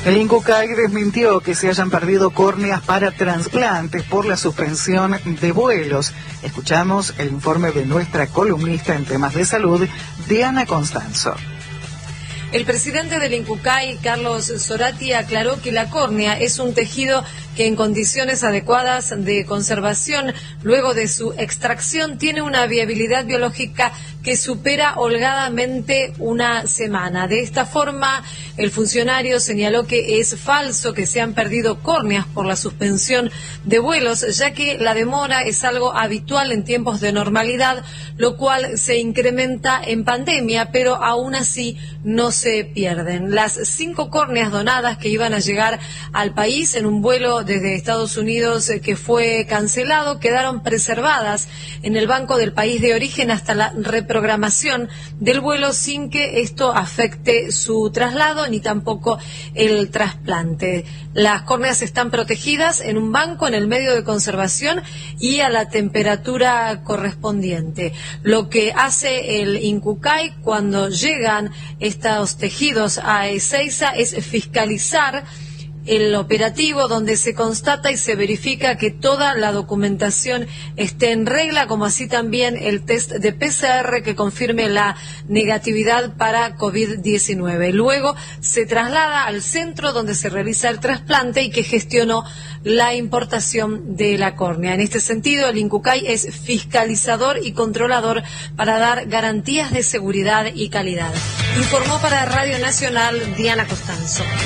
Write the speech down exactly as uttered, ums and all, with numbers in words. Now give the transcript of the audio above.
El INCUCAI desmintió que se hayan perdido córneas para trasplantes por la suspensión de vuelos. Escuchamos el informe de nuestra columnista en temas de salud, Diana Constanzo. El presidente del INCUCAI, Carlos Zorati, aclaró que la córnea es un tejido que en condiciones adecuadas de conservación, luego de su extracción, tiene una viabilidad biológica que supera holgadamente una semana. De esta forma, el funcionario señaló que es falso que se han perdido córneas por la suspensión de vuelos, ya que la demora es algo habitual en tiempos de normalidad, lo cual se incrementa en pandemia, pero aún así no se pierden. Las cinco córneas donadas que iban a llegar al país en un vuelo desde Estados Unidos eh, que fue cancelado quedaron preservadas en el banco del país de origen hasta la reprogramación del vuelo, sin que esto afecte su traslado ni tampoco el trasplante. Las córneas están protegidas en un banco en el medio de conservación y a la temperatura correspondiente. Lo que hace el INCUCAI cuando llegan estos tejidos a Ezeiza es fiscalizar el operativo, donde se constata y se verifica que toda la documentación esté en regla, como así también el test de P C R que confirme la negatividad para COVID diecinueve. Luego se traslada al centro donde se realiza el trasplante y que gestionó la importación de la córnea. En este sentido, el INCUCAI es fiscalizador y controlador para dar garantías de seguridad y calidad. Informó para Radio Nacional Diana Constanzo.